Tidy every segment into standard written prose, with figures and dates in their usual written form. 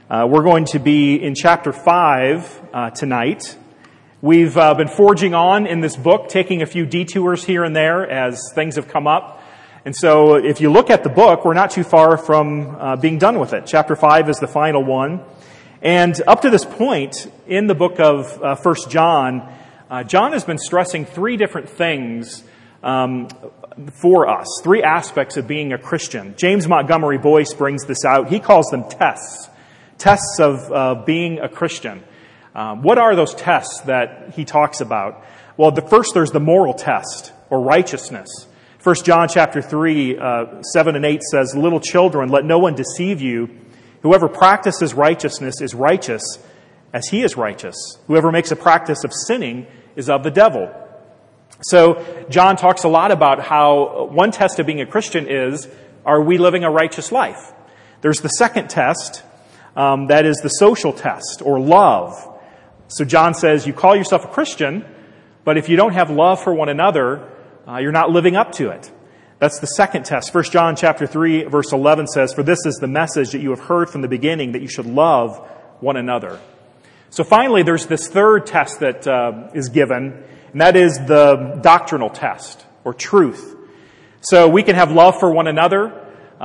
We're going to be in chapter 5 tonight. We've been forging on in this book, taking a few detours here and there as things have come up. And so if you look at the book, we're not too far from being done with it. Chapter 5 is the final one. And up to this point in the book of 1 John, John has been stressing three different things for us, three aspects of being a Christian. James Montgomery Boyce brings this out. He calls them tests of being a Christian. What are those tests that he talks about? Well, there's the moral test, or righteousness. 1 John chapter 3, 7 and 8 says, "Little children, let no one deceive you. Whoever practices righteousness is righteous as he is righteous. Whoever makes a practice of sinning is of the devil." So John talks a lot about how one test of being a Christian is, are we living a righteous life? There's the second test, that is the social test, or love. So John says, you call yourself a Christian, but if you don't have love for one another, you're not living up to it. That's the second test. 1 John chapter 3, verse 11 says, "For this is the message that you have heard from the beginning, that you should love one another." So finally, there's this third test that is given, and that is the doctrinal test, or truth. So we can have love for one another,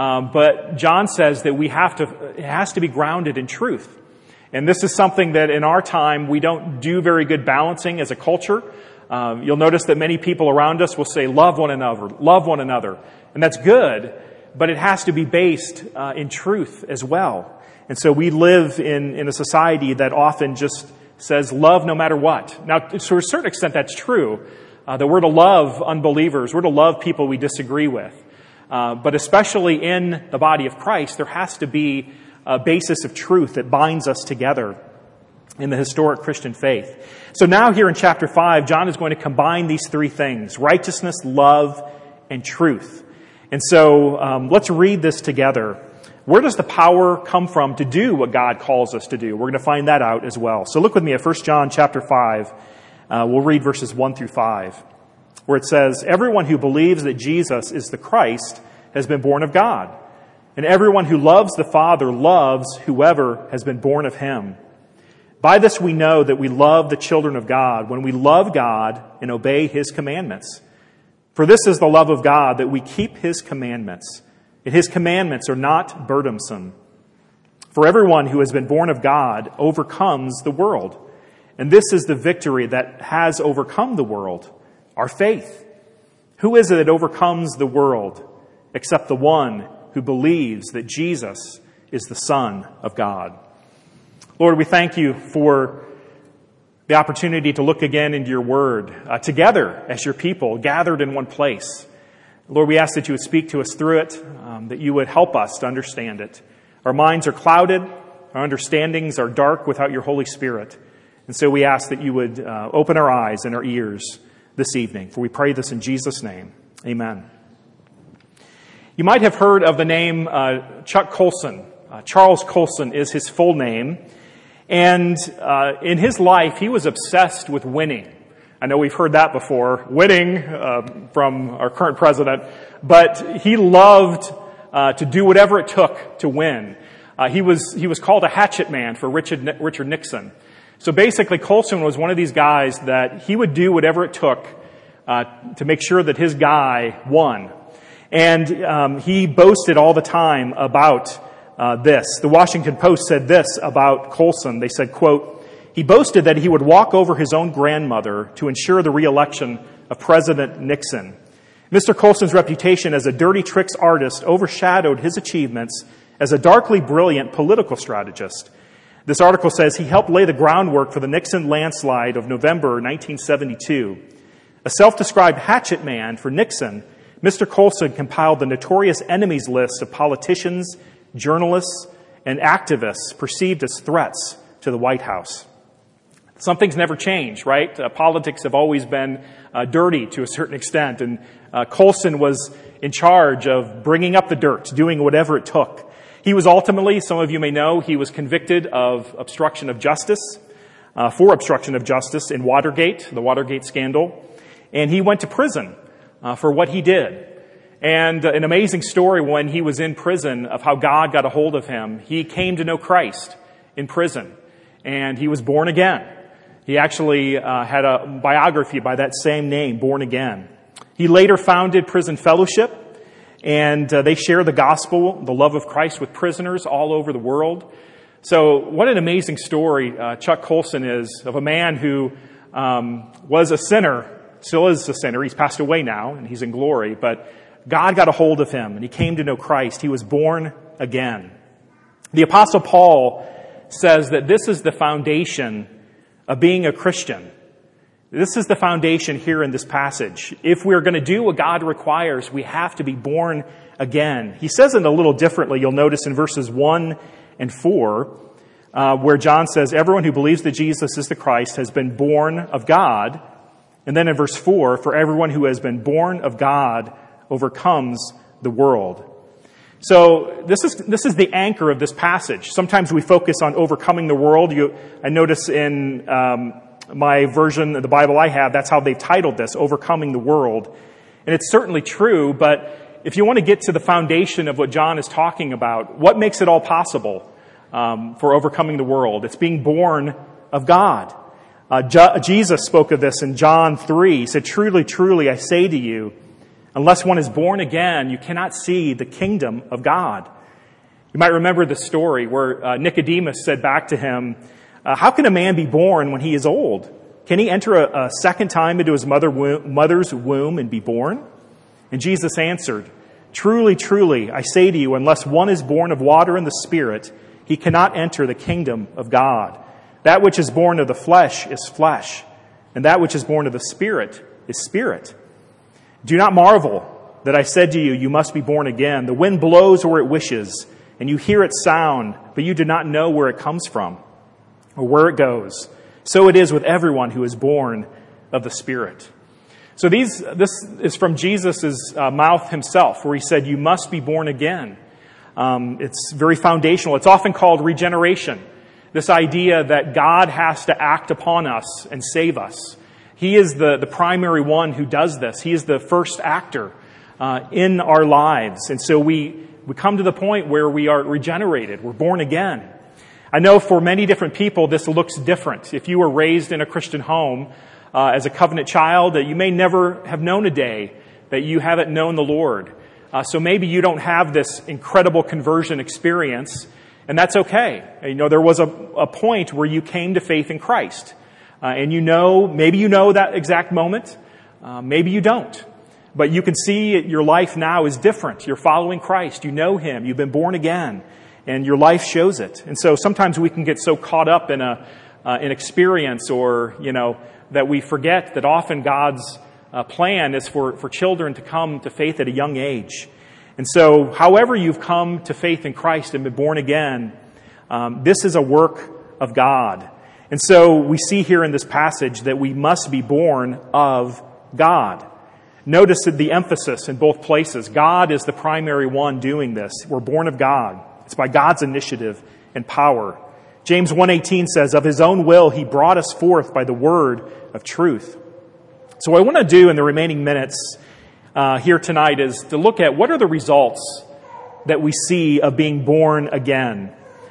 but John says that it has to be grounded in truth. And this is something that in our time we don't do very good balancing as a culture. You'll notice that many people around us will say, love one another. And that's good, but it has to be based in truth as well. And so we live in a society that often just says love no matter what. Now, to a certain extent, that's true. That we're to love unbelievers. We're to love people we disagree with. But especially in the body of Christ, there has to be a basis of truth that binds us together in the historic Christian faith. So now here in chapter 5, John is going to combine these three things: righteousness, love, and truth. And so let's read this together. Where does the power come from to do what God calls us to do? We're going to find that out as well. So look with me at 1 John chapter 5. We'll read verses 1 through 5, where it says, "Everyone who believes that Jesus is the Christ has been born of God. And everyone who loves the Father loves whoever has been born of him. By this we know that we love the children of God, when we love God and obey his commandments. For this is the love of God, that we keep his commandments. And his commandments are not burdensome. For everyone who has been born of God overcomes the world. And this is the victory that has overcome the world, our faith. Who is it that overcomes the world except the one who believes that Jesus is the Son of God?" Lord, we thank you for the opportunity to look again into your word, together as your people, gathered in one place. Lord, we ask that you would speak to us through it, that you would help us to understand it. Our minds are clouded, our understandings are dark without your Holy Spirit. And so we ask that you would open our eyes and our ears this evening. For we pray this in Jesus' name. Amen. You might have heard of the name Chuck Colson. Charles Colson is his full name. And in his life, he was obsessed with winning. I know we've heard that before, winning from our current president. But he loved to do whatever it took to win. He was called a hatchet man for Richard Nixon. So basically, Colson was one of these guys that he would do whatever it took to make sure that his guy won. And he boasted all the time about this. The Washington Post said this about Colson. They said, quote, "He boasted that he would walk over his own grandmother to ensure the re-election of President Nixon. Mr. Colson's reputation as a dirty tricks artist overshadowed his achievements as a darkly brilliant political strategist. This article says he helped lay the groundwork for the Nixon landslide of November 1972. A self-described hatchet man for Nixon, Mr. Colson compiled the notorious enemies list of politicians, journalists, and activists perceived as threats to the White House." Some things never change, right? Politics have always been dirty to a certain extent, and Colson was in charge of bringing up the dirt, doing whatever it took. He was ultimately, some of you may know, he was convicted of obstruction of justice, for obstruction of justice in Watergate, the Watergate scandal, and he went to prison for what he did. And an amazing story when he was in prison of how God got a hold of him. He came to know Christ. in prison, and he was born again. He actually had a biography by that same name, Born Again. He later founded Prison Fellowship, and they share the gospel, the love of Christ, with prisoners all over the world. So what an amazing story Chuck Colson is of a man who was a sinner, still is a sinner. He's passed away now, and he's in glory, but God got a hold of him, and he came to know Christ. He was born again. The Apostle Paul says that this is the foundation of being a Christian. This is the foundation here in this passage. If we're going to do what God requires, we have to be born again. He says it a little differently. You'll notice in verses 1 and 4, where John says, everyone who believes that Jesus is the Christ has been born of God. And then in verse 4, for everyone who has been born of God overcomes the world. So this is the anchor of this passage. Sometimes we focus on overcoming the world. I notice in my version of the Bible I have, that's how they've titled this, Overcoming the World. And it's certainly true, but if you want to get to the foundation of what John is talking about, what makes it all possible for overcoming the world? It's being born of God. Jesus spoke of this in John 3. He said, truly, truly, I say to you, unless one is born again, you cannot see the kingdom of God. You might remember the story where Nicodemus said back to him, how can a man be born when he is old? Can he enter a second time into his mother's womb and be born? And Jesus answered, truly, truly, I say to you, unless one is born of water and the Spirit, he cannot enter the kingdom of God. That which is born of the flesh is flesh, and that which is born of the Spirit is spirit. Do not marvel that I said to you, you must be born again. The wind blows where it wishes, and you hear its sound, but you do not know where it comes from or where it goes. So it is with everyone who is born of the Spirit. So this is from Jesus' mouth himself, where he said, you must be born again. It's very foundational. It's often called regeneration. This idea that God has to act upon us and save us. He is the primary one who does this. He is the first actor in our lives. And so we come to the point where we are regenerated. We're born again. I know for many different people this looks different. If you were raised in a Christian home as a covenant child, you may never have known a day that you haven't known the Lord. So maybe you don't have this incredible conversion experience, and that's okay. You know, there was a point where you came to faith in Christ. And maybe you know that exact moment. Maybe you don't. But you can see your life now is different. You're following Christ. You know Him. You've been born again. And your life shows it. And so sometimes we can get so caught up in an experience or, that we forget that often God's plan is for children to come to faith at a young age. And so however you've come to faith in Christ and been born again, this is a work of God. And so we see here in this passage that we must be born of God. Notice the emphasis in both places. God is the primary one doing this. We're born of God. It's by God's initiative and power. James 1:18 says, of His own will He brought us forth by the word of truth. So what I want to do in the remaining minutes here tonight is to look at what are the results that we see of being born again.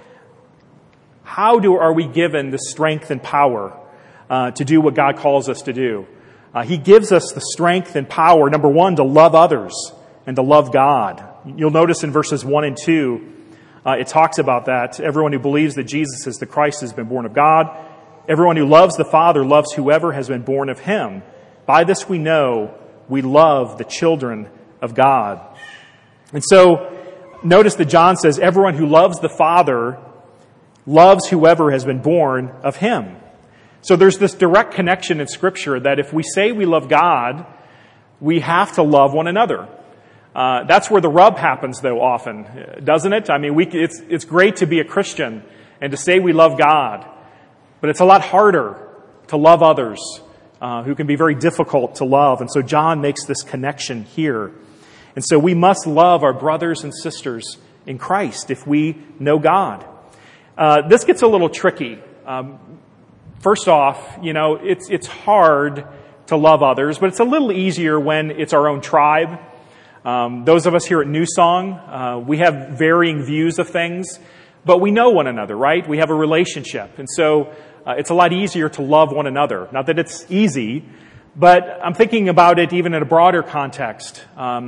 How are we given the strength and power to do what God calls us to do? He gives us the strength and power, number one, to love others and to love God. You'll notice in verses 1 and 2, it talks about that. Everyone who believes that Jesus is the Christ has been born of God. Everyone who loves the Father loves whoever has been born of Him. By this we know we love the children of God. And so notice that John says everyone who loves the Father loves whoever has been born of Him. So there's this direct connection in Scripture that if we say we love God, we have to love one another. That's where the rub happens, though, often, doesn't it? I mean, it's great to be a Christian and to say we love God, but it's a lot harder to love others who can be very difficult to love. And so John makes this connection here. And so we must love our brothers and sisters in Christ if we know God. This gets a little tricky. First off, it's hard to love others, but it's a little easier when it's our own tribe. Those of us here at New Song, we have varying views of things, but we know one another, right? We have a relationship. And so it's a lot easier to love one another. Not that it's easy, but I'm thinking about it even in a broader context.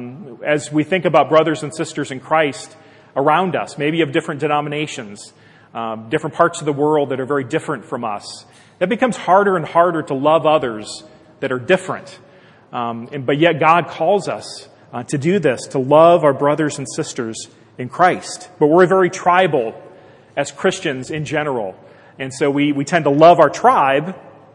As we think about brothers and sisters in Christ around us, maybe of different denominations, different parts of the world that are very different from us, it becomes harder and harder to love others that are different. But yet God calls us to do this, to love our brothers and sisters in Christ. But we're very tribal as Christians in general. And so we tend to love our tribe,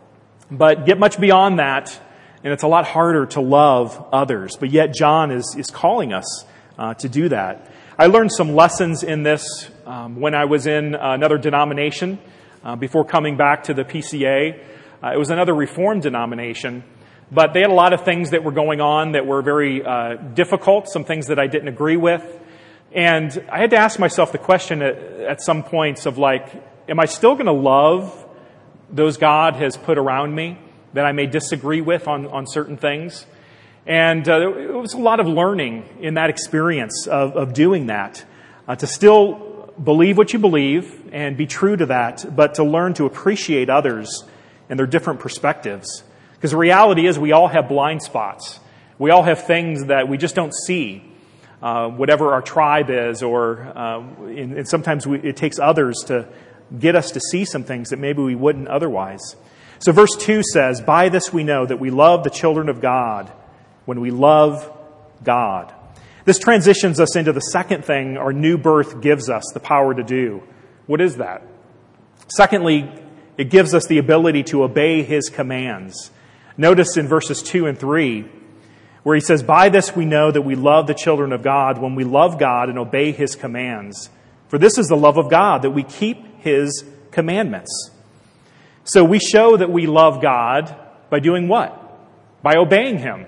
but get much beyond that, and it's a lot harder to love others. But yet John is calling us to do that. I learned some lessons in this when I was in another denomination before coming back to the PCA. It was another Reformed denomination, but they had a lot of things that were going on that were very difficult, some things that I didn't agree with. And I had to ask myself the question at some points of like, am I still going to love those God has put around me that I may disagree with on certain things? And it was a lot of learning in that experience of doing that, to still believe what you believe and be true to that, but to learn to appreciate others and their different perspectives. Because the reality is we all have blind spots. We all have things that we just don't see, whatever our tribe is, and sometimes it takes others to get us to see some things that maybe we wouldn't otherwise. So verse 2 says, "By this we know that we love the children of God, when we love God." This transitions us into the second thing our new birth gives us the power to do. What is that? Secondly, it gives us the ability to obey His commands. Notice in verses 2 and 3, where he says, "By this we know that we love the children of God, when we love God and obey His commands. For this is the love of God, that we keep His commandments." So we show that we love God by doing what? By obeying Him.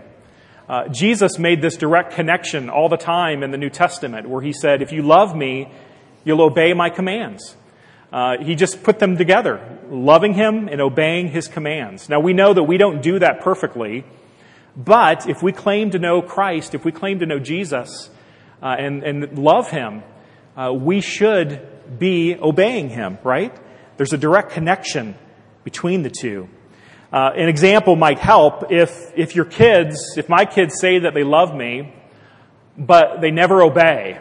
Jesus made this direct connection all the time in the New Testament, where He said, if you love me, you'll obey my commands. He just put them together, loving Him and obeying His commands. Now we know that we don't do that perfectly, but if we claim to know Christ, if we claim to know Jesus and love Him, we should be obeying Him, right? There's a direct connection between the two. An example might help if my kids say that they love me, but they never obey.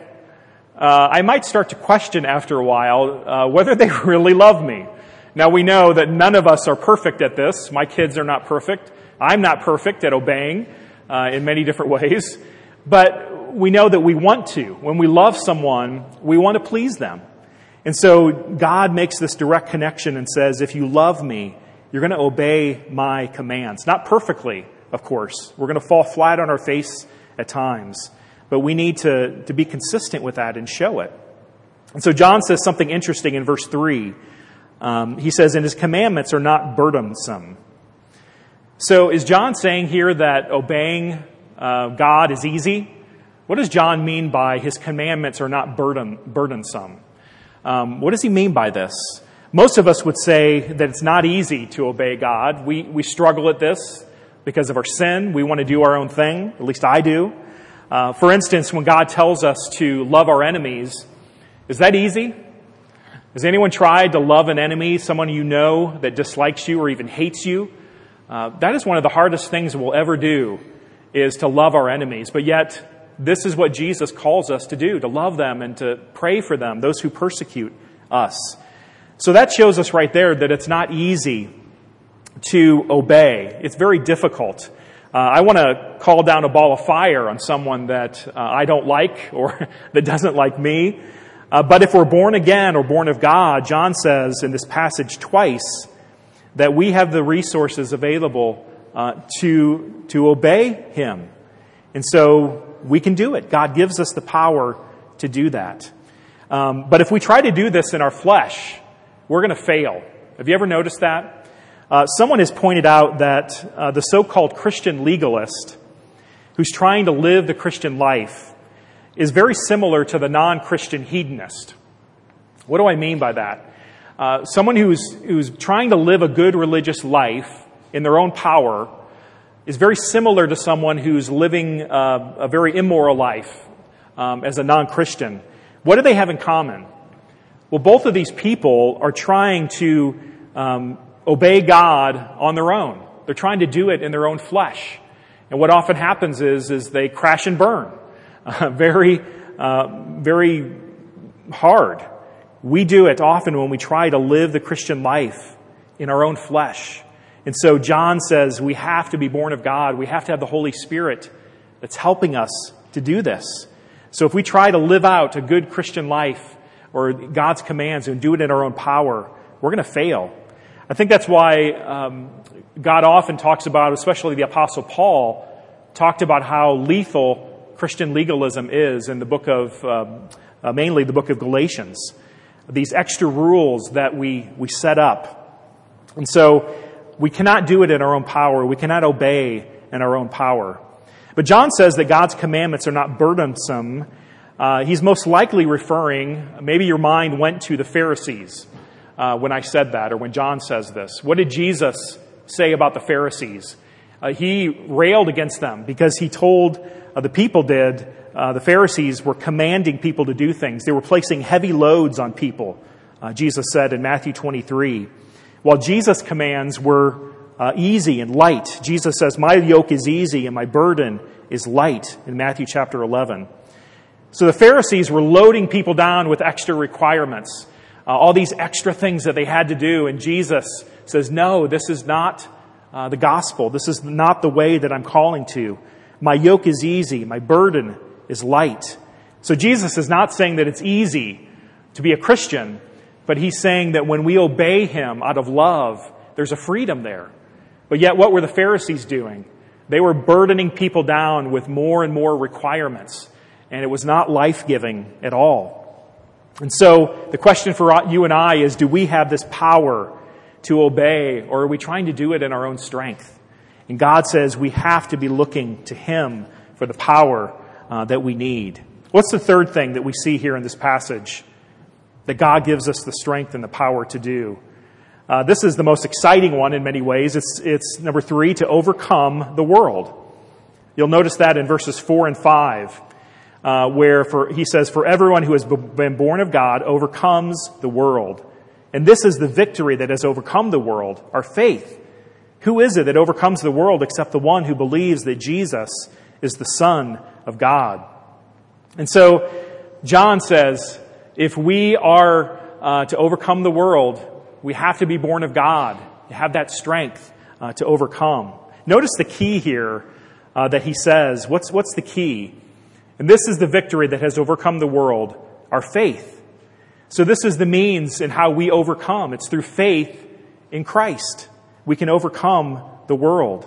I might start to question after a while whether they really love me. Now we know that none of us are perfect at this. My kids are not perfect. I'm not perfect at obeying in many different ways. But we know that we want to. When we love someone, we want to please them. And so God makes this direct connection and says, if you love me, you're going to obey my commands. Not perfectly, of course. We're going to fall flat on our face at times. But we need to be consistent with that and show it. And so John says something interesting in verse 3. He says, and His commandments are not burdensome. So is John saying here that obeying God is easy? What does John mean by His commandments are not burdensome? What does he mean by this? Most of us would say that it's not easy to obey God. We struggle at this because of our sin. We want to do our own thing. At least I do. For instance, when God tells us to love our enemies, is that easy? Has anyone tried to love an enemy, someone you know that dislikes you or even hates you? That is one of the hardest things we'll ever do, is to love our enemies. But yet, this is what Jesus calls us to do, to love them and to pray for them, those who persecute us. So that shows us right there that it's not easy to obey. It's very difficult. I want to call down a ball of fire on someone that I don't like or that doesn't like me. But if we're born again or born of God, John says in this passage twice that we have the resources available to obey Him. And so we can do it. God gives us the power to do that. But if we try to do this in our flesh, we're going to fail. Have you ever noticed that? Someone has pointed out that the so-called Christian legalist who's trying to live the Christian life is very similar to the non-Christian hedonist. What do I mean by that? Someone who's trying to live a good religious life in their own power is very similar to someone who's living a very immoral life as a non-Christian. What do they have in common? Well, both of these people are trying to obey God on their own. They're trying to do it in their own flesh. And what often happens is they crash and burn. Very hard. We do it often when we try to live the Christian life in our own flesh. And so John says we have to be born of God. We have to have the Holy Spirit that's helping us to do this. So if we try to live out a good Christian life or God's commands and do it in our own power, we're going to fail. I think that's why God often talks about, especially the Apostle Paul, talked about how lethal Christian legalism is in the book of, mainly the book of Galatians. These extra rules that we set up. And so we cannot do it in our own power. We cannot obey in our own power. But John says that God's commandments are not burdensome. He's most likely referring, maybe your mind went to the Pharisees when I said that, or when John says this. What did Jesus say about the Pharisees? He railed against them because he told the people the Pharisees were commanding people to do things. They were placing heavy loads on people, Jesus said in Matthew 23. While Jesus' commands were easy and light. Jesus says, my yoke is easy and my burden is light in Matthew chapter 11. So the Pharisees were loading people down with extra requirements, all these extra things that they had to do. And Jesus says, no, this is not the gospel. This is not the way that I'm calling to. My yoke is easy. My burden is light. So Jesus is not saying that it's easy to be a Christian, but he's saying that when we obey him out of love, there's a freedom there. But yet what were the Pharisees doing? They were burdening people down with more and more requirements, and it was not life-giving at all. And so the question for you and I is, do we have this power to obey, or are we trying to do it in our own strength? And God says we have to be looking to him for the power that we need. What's the third thing that we see here in this passage that God gives us the strength and the power to do? This is the most exciting one in many ways. It's number 3, to overcome the world. You'll notice that in verses 4 and 5, where he says, for everyone who has been born of God overcomes the world. And this is the victory that has overcome the world, our faith. Who is it that overcomes the world except the one who believes that Jesus is the Son of God? And so John says, if we are to overcome the world, we have to be born of God, to have that strength to overcome. Notice the key here that he says. What's the key? And this is the victory that has overcome the world, our faith. So this is the means in how we overcome. It's through faith in Christ. We can overcome the world.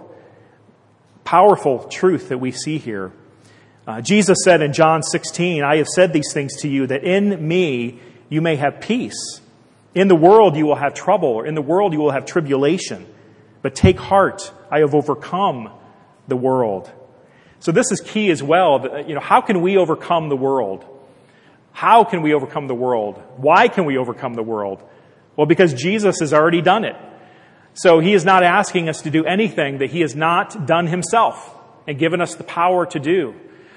Powerful truth that we see here. Jesus said in John 16, I have said these things to you that in me you may have peace. In the world you will have trouble, or in the world you will have tribulation. But take heart, I have overcome the world. So this is key as well. How can we overcome the world? How can we overcome the world? Why can we overcome the world? Well, because Jesus has already done it. So he is not asking us to do anything that he has not done himself and given us the power to do.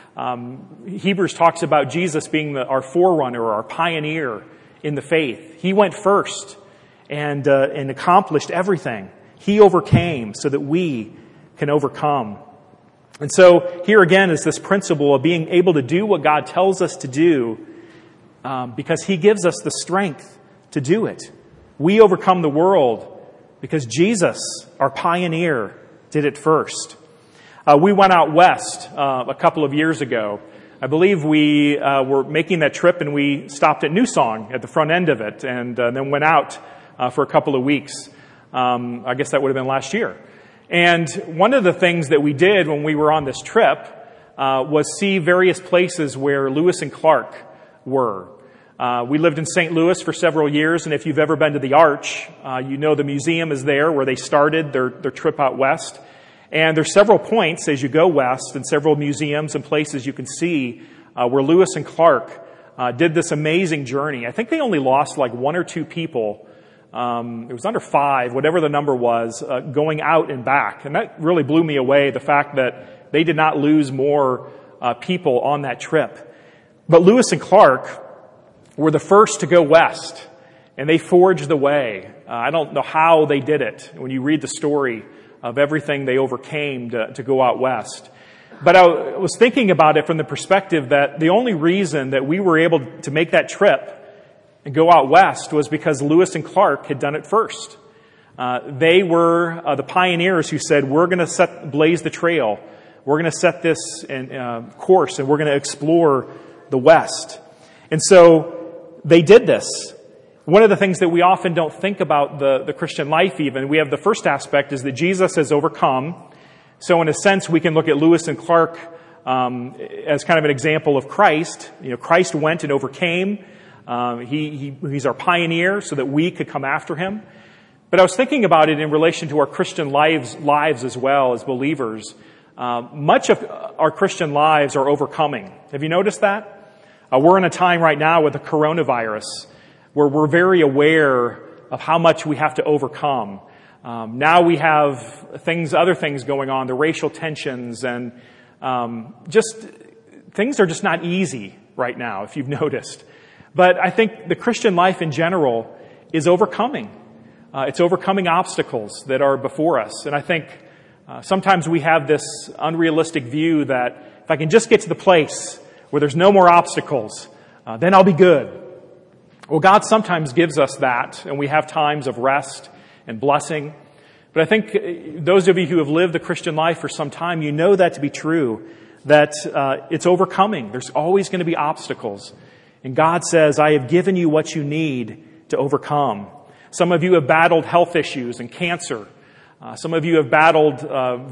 Hebrews talks about Jesus being our forerunner or our pioneer in the faith. He went first and accomplished everything. He overcame so that we can overcome. And so here again is this principle of being able to do what God tells us to do because he gives us the strength to do it. We overcome the world because Jesus, our pioneer, did it first. We went out west a couple of years ago. I believe we were making that trip and we stopped at New Song at the front end of it and then went out for a couple of weeks. I guess that would have been last year. And one of the things that we did when we were on this trip was see various places where Lewis and Clark were. We lived in St. Louis for several years, and if you've ever been to the Arch, you know the museum is there where they started their trip out west. And there's several points as you go west and several museums and places you can see where Lewis and Clark did this amazing journey. I think they only lost like 1 or 2 people. It was under 5, whatever the number was, going out and back. And that really blew me away, the fact that they did not lose more people on that trip. But Lewis and Clark were the first to go west, and they forged the way. I don't know how they did it when you read the story of everything they overcame to go out west. But I was thinking about it from the perspective that the only reason that we were able to make that trip and go out west was because Lewis and Clark had done it first. They were the pioneers who said, we're going to blaze the trail. We're going to set this course, and we're going to explore the West. And so they did this. One of the things that we often don't think about the Christian life even, we have the first aspect is that Jesus has overcome. So in a sense, we can look at Lewis and Clark as kind of an example of Christ. You know, Christ went and overcame. He's our pioneer so that we could come after him. But I was thinking about it in relation to our Christian lives as well as believers. Much of our Christian lives are overcoming. Have you noticed that? We're in a time right now with the coronavirus where we're very aware of how much we have to overcome. Now we have other things going on, the racial tensions, and just things are just not easy right now, if you've noticed. But I think the Christian life in general is overcoming. It's overcoming obstacles that are before us. And I think sometimes we have this unrealistic view that if I can just get to the place where there's no more obstacles, then I'll be good. Well, God sometimes gives us that, and we have times of rest and blessing. But I think those of you who have lived the Christian life for some time, you know that to be true, that it's overcoming. There's always going to be obstacles. And God says, I have given you what you need to overcome. Some of you have battled health issues and cancer. Some of you have battled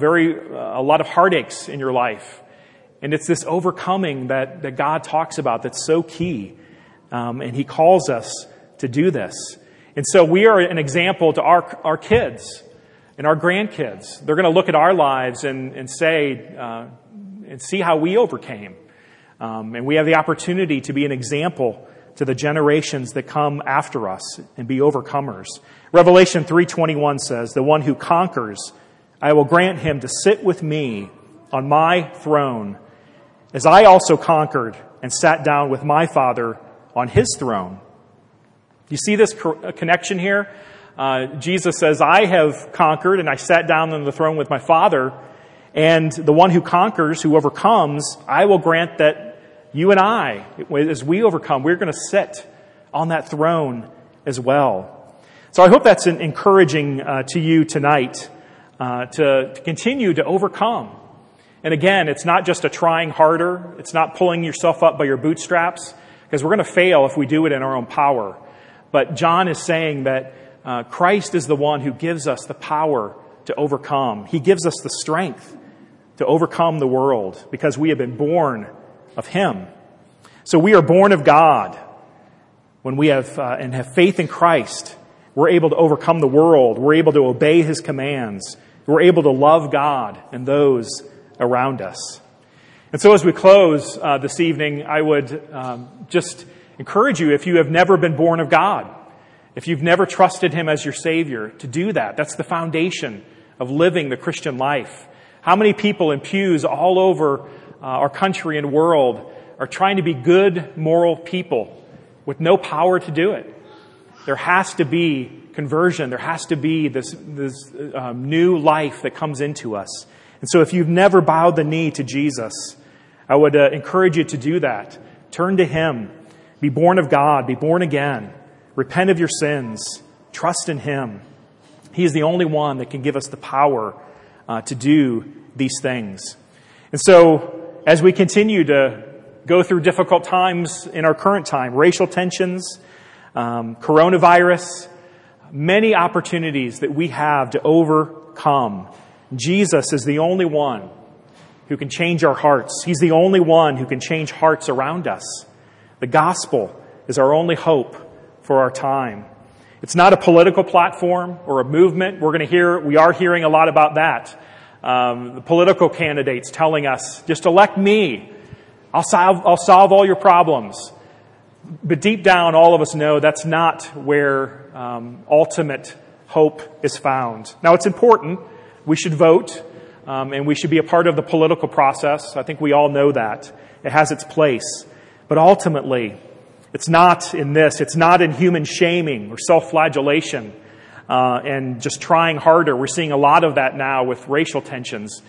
a lot of heartaches in your life. And it's this overcoming that God talks about that's so key. And he calls us to do this. And so we are an example to our kids and our grandkids. They're going to look at our lives and say, and see how we overcame. And we have the opportunity to be an example to the generations that come after us and be overcomers. Revelation 3:21 says, the one who conquers, I will grant him to sit with me on my throne, as I also conquered and sat down with my Father on his throne. You see this connection here? Jesus says, I have conquered and I sat down on the throne with my Father, and the one who conquers, who overcomes, I will grant that you and I, as we overcome, we're going to sit on that throne as well. So I hope that's encouraging to you tonight to continue to overcome. And again, it's not just a trying harder. It's not pulling yourself up by your bootstraps, because we're going to fail if we do it in our own power. But John is saying that Christ is the one who gives us the power to overcome. He gives us the strength to overcome the world because we have been born of him. So we are born of God. When we have and have faith in Christ, we're able to overcome the world. We're able to obey his commands. We're able to love God and those around us. And so as we close this evening, I would just encourage you, if you have never been born of God, if you've never trusted him as your Savior, to do that. That's the foundation of living the Christian life. How many people in pews all over our country and world are trying to be good, moral people with no power to do it? There has to be conversion. There has to be this new life that comes into us. And so if you've never bowed the knee to Jesus, I would encourage you to do that. Turn to him. Be born of God. Be born again. Repent of your sins. Trust in him. He is the only one that can give us the power to do these things. And so as we continue to go through difficult times in our current time, racial tensions, coronavirus, many opportunities that we have to overcome. Jesus is the only one who can change our hearts. He's the only one who can change hearts around us. The gospel is our only hope for our time. It's not a political platform or a movement. We are hearing a lot about that. The political candidates telling us, just elect me. I'll solve all your problems. But deep down, all of us know that's not where ultimate hope is found. Now, it's important. We should vote, and we should be a part of the political process. I think we all know that. It has its place. But ultimately, It's not in this. It's not in human shaming or self-flagellation and just trying harder. We're seeing a lot of that now with racial tensions.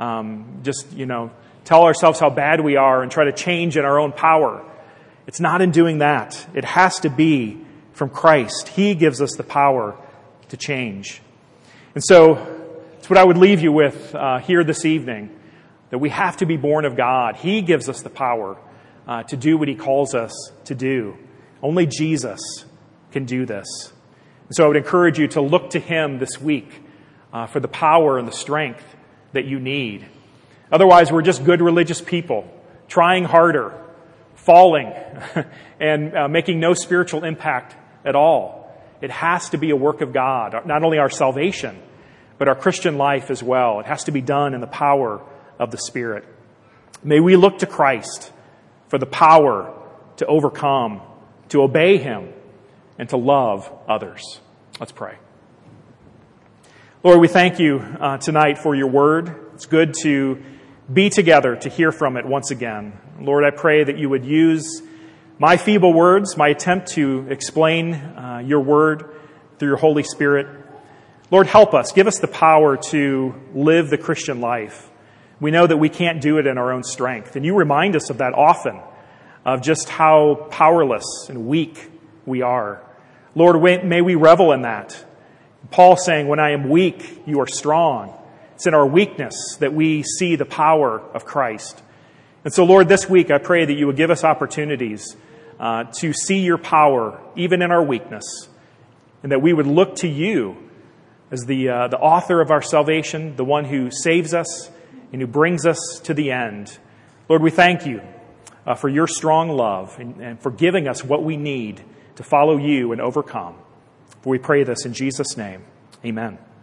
Tell ourselves how bad we are and try to change in our own power. It's not in doing that. It has to be from Christ. He gives us the power to change. And so it's what I would leave you with here this evening, that we have to be born of God. He gives us the power to do what He calls us to do. Only Jesus can do this. And so I would encourage you to look to Him this week for the power and the strength that you need. Otherwise, we're just good religious people, trying harder, falling, and making no spiritual impact at all. It has to be a work of God, not only our salvation, but our Christian life as well. It has to be done in the power of the Spirit. May we look to Christ for the power to overcome, to obey Him, and to love others. Let's pray. Lord, we thank you tonight for your word. It's good to be together to hear from it once again. Lord, I pray that you would use my feeble words, my attempt to explain your word through your Holy Spirit. Lord, help us. Give us the power to live the Christian life. We know that we can't do it in our own strength. And you remind us of that often, of just how powerless and weak we are. Lord, may we revel in that. Paul saying, when I am weak, you are strong. It's in our weakness that we see the power of Christ. And so, Lord, this week I pray that you would give us opportunities to see your power even in our weakness, and that we would look to you as the author of our salvation, the one who saves us and who brings us to the end. Lord, we thank you for your strong love and for giving us what we need to follow you and overcome. For we pray this in Jesus' name. Amen.